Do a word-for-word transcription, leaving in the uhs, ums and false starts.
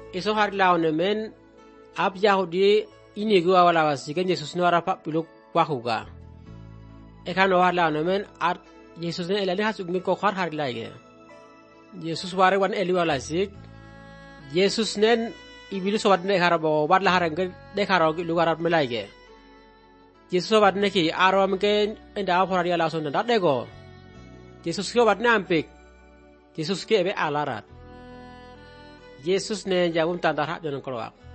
iso har laone men ab Yahudi inigo awala wasiken Jesus no ara pa piluk wahuga. Ekan har laone men ar Jesus ne elali hasuk mi ko har har laige. Jesus ware wan eli wala sik. Jesus nen ibilu sobat ne harabo bad la harang de karo lugar melaige. Jesus sobat ne ki aro mke enda por dia la son da dego. Jesus sobat ne ampik. Jesus ke be alarat. Jesus ne jawum tandar hak jonon kolwak.